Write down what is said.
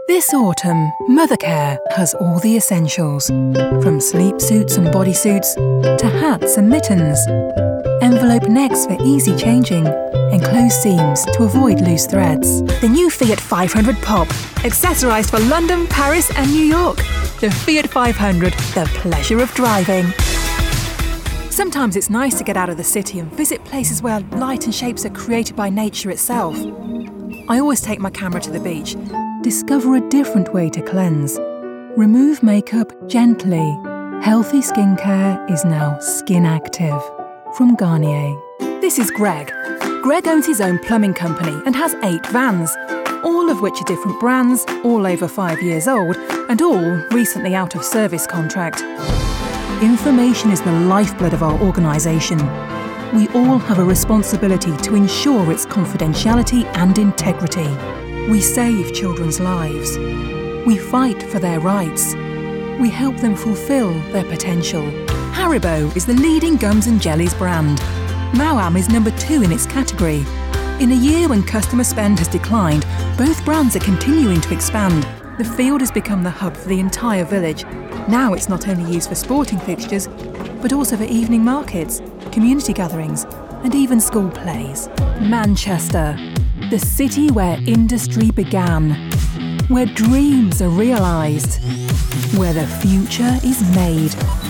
This autumn, Mothercare has all the essentials, from sleep suits and bodysuits to hats and mittens. Envelope necks for easy changing, enclosed seams to avoid loose threads. The new Fiat 500 Pop, accessorised for London, Paris and New York. The Fiat 500, the pleasure of driving. Sometimes it's nice to get out of the city and visit places where light and shapes are created by nature itself. I always take my camera to the beach. Discover a different way to cleanse. Remove makeup gently. Healthy skincare is now Skin Active. From Garnier. This is Greg. Greg owns his own plumbing company and has 8 vans, all of which are different brands, all over 5 years old, and all recently out of service contract. Information is the lifeblood of our organisation. We all have a responsibility to ensure its confidentiality and integrity. We save children's lives. We fight for their rights. We help them fulfil their potential. Haribo is the leading gums and jellies brand. Mawam is number 2 in its category. In a year when customer spend has declined, both brands are continuing to expand. The field has become the hub for the entire village. Now it's not only used for sporting fixtures, but also for evening markets, community gatherings, and even school plays. Manchester, the city where industry began, where dreams are realised, where the future is made.